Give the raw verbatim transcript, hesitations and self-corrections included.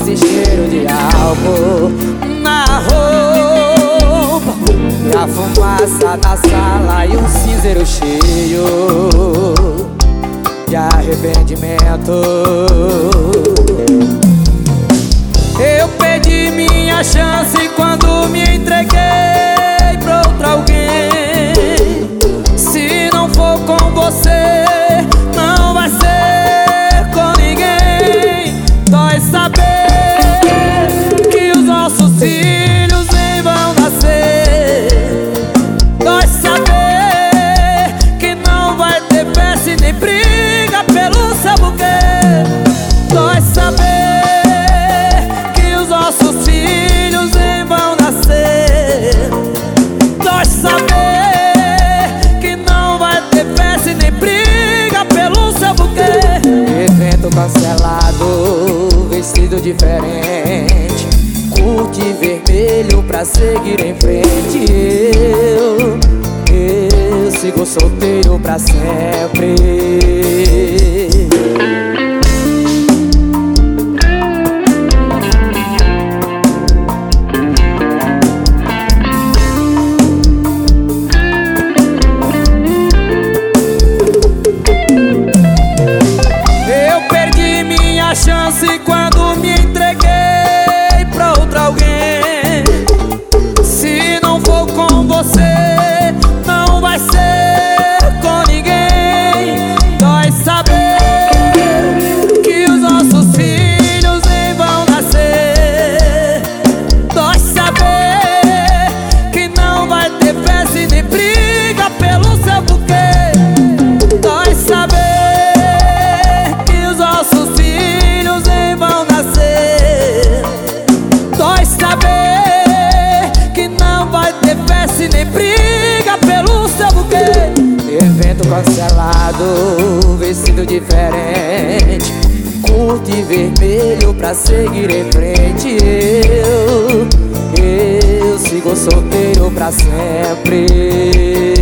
esse cheiro de álcool na roupa, e a fumaça na sala e um cinzeiro cheio de arrependimento. Eu perdi minha chance quando me entreguei pra outro alguém. Se não for com você, não vai ser com ninguém. Dói saber que os nossos filhos nem vão nascer. Dói saber que não vai ter festa e nem briga pelo seu buquê. Dói saber que os nossos filhos nem vão nascer. Dói saber que não vai ter festa e nem briga pelo seu buquê. Evento cancelado, vestido diferente, curte vermelho pra seguir em frente. Eu, eu sigo solteiro pra sempre. Chance quando me entreguei pra outro alguém. Se não for com você, não vai ser com ninguém. Dói saber que os nossos filhos nem vão nascer. Dói saber que não vai ter festa e nem briga pelo seu buquê. Dói saber que os nossos filhos vão nascer. Dói saber que não vai ter festa e nem briga pelo seu buquê. Evento cancelado, vestido diferente, curte vermelho pra seguir em frente. Eu, eu sigo solteiro pra sempre.